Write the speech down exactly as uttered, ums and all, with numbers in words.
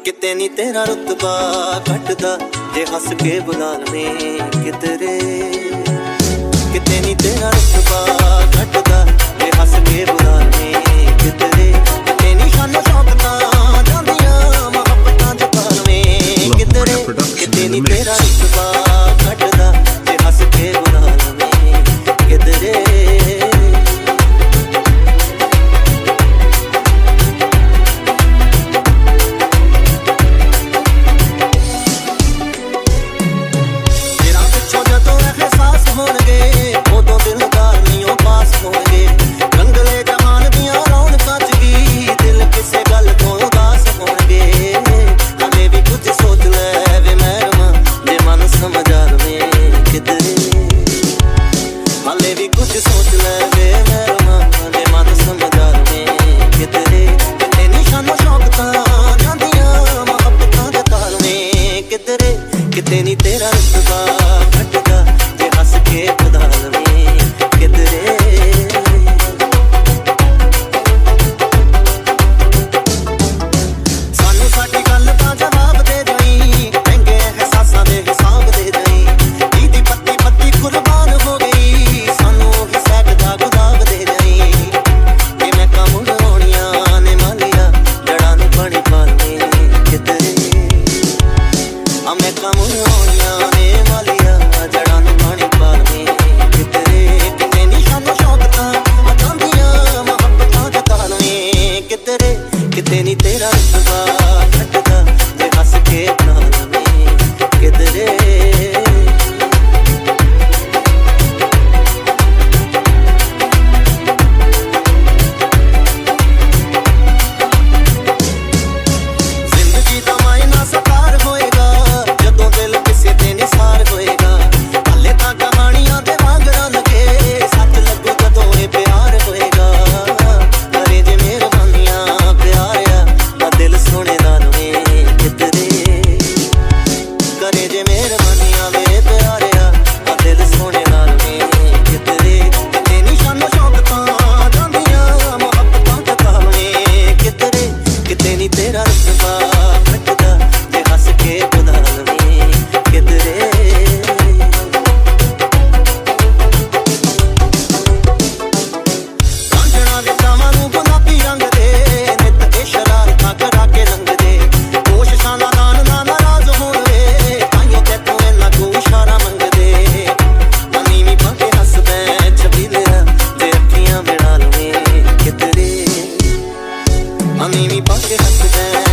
किते नी तेरा रुतबा घटदा जे हस के बुला लवें किधरे। किते नी तेरा रुतबा घटदा जे हस के बुला लवें किधरे। किते नी शानो शौकतां जांदियां मोहब्बतां जता लवें किधरे। किते नी तेरा रुतबा घटदा जे हस के बुला लवें किधरे। किते नी तेरा रुतबा घटदा जे हस के बुला लवें किधरे। सानू साडी गल दा जवाब दे जाई महंगे एहसासां दे हिसाब दे जाई। ईदी पत्ती पत्ती कुर्बान हो गई सानू हिसाब दा गुदाब दे जाई। ते मैं कम होणियां ने मालिया जड़ा नू पानी पा लवें किधरे। मैं कम होणियां ने मालिया जड़ा नू पानी पा लवें किधरे। किते नी शानो शौकतां जांदियां मोहब्बतां जता लवें किधरे। किते नी तेरा रुतबा घटदा जे हस के बुला लवें किधरे। करे जे मेहरबानियां वे प्यारिया दिल सोने नाल में किधरे। किते नी शानो शौकतां जांदियां मोहब्बतां जता लवें किधरे। किते नी तेरा रुतबा घटदा जे हस के बुला लवें किधरे। कांजणा दे कावां नू गुलाबी रंग दे नित ए शरारतां करा के रंग दे। कोशिशां दा नान ना नाराज होण नीवी पाके हसदा